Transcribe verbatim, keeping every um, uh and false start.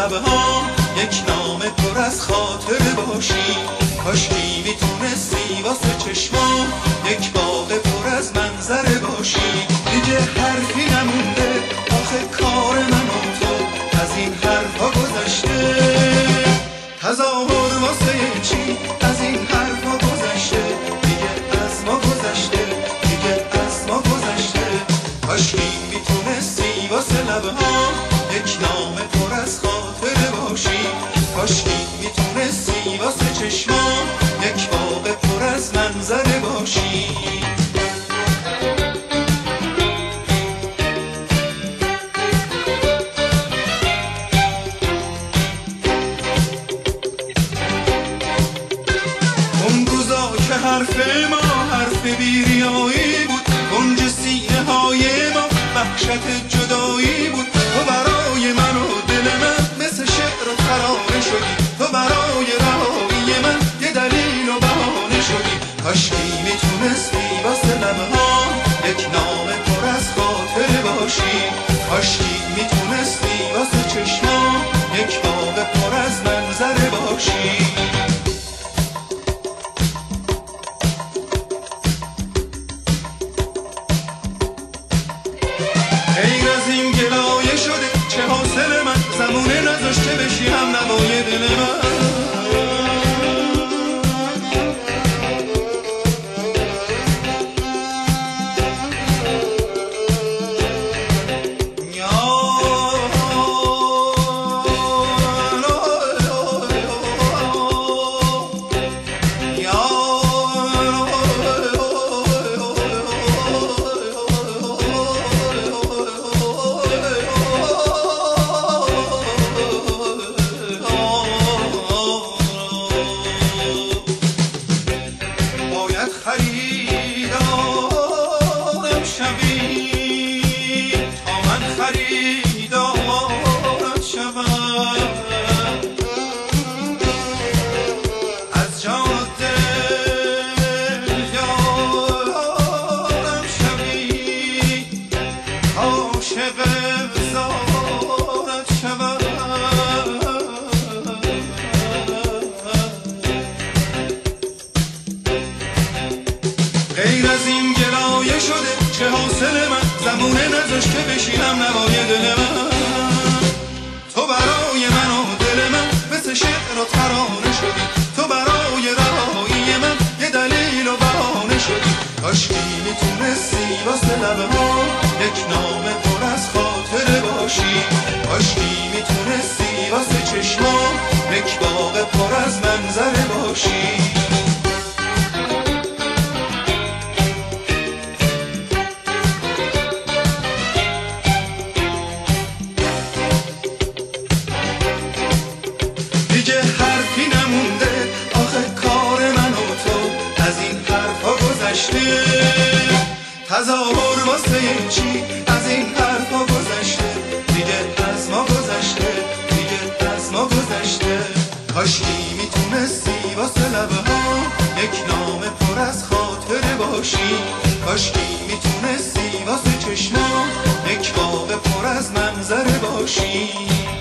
لبه ها یک نامه پر از خاطره باشی. کاشکی میتونستی واسه چشمام یک باغ پر از منظره باشی. دیگه حرفی نمونده آخه کار من و تو از این حرفا گذشته. تظاهر واسه چی از این حرفا گذشته. دیگه از ما گذشته، دیگه از ما گذشته. کاشکی میتونستی واسه لبه ها یک نامه پر از خاطره باشی. کاشکی میتونستی واسه چشمام یک باغ پر از منظره باشی. اون روزا که حرف ما حرف بیریایی بود، گنج سینه های ما وحشت جدایی بود. تو برای من و دل من مثل شعر و ترانه شدی. تو برای رهایی من یه دلیل و بهانه شدی. کاشکی میتونستی واسه لبه ها یک نامه پر از خاطره باشی. کاشکی میتونستی واسه چشمام یک باغ پر از منظره باشی. غیر از این گلایه شده چه حاصل من، زمونه نذاشته بشی هم نوای دل من. خریدارم شوی تا من خریدارت شوم. از جاده یارم شوی عاشق زارت شوم. غیر از این گلایه شده چه حاصل من، زمونه نذاشته بشینم نوای دل من. تو برای من و دل من مثل شعر و ترانه شدی. تو برای رهایی من یه دلیل و بهانه شدی. کاشکی میتونستی واسه لبه ها یک نامه پر از خاطره باشی. کاشکی میتونستی واسه چشمام یک باغ پر از منظره باشی. دیگه حرفی نمونده آخه کار من و تو از این حرفا گذشته. تظاهر واسه چی از این حرفا گذشته. دیگه از ما گذشته، دیگه از ما گذشته. کاشکی میتونستی واسه لبه ها یک نامه پر از خاطره باشی. کاشکی میتونستی واسه چشمام یک باغ پر از منظره باشی.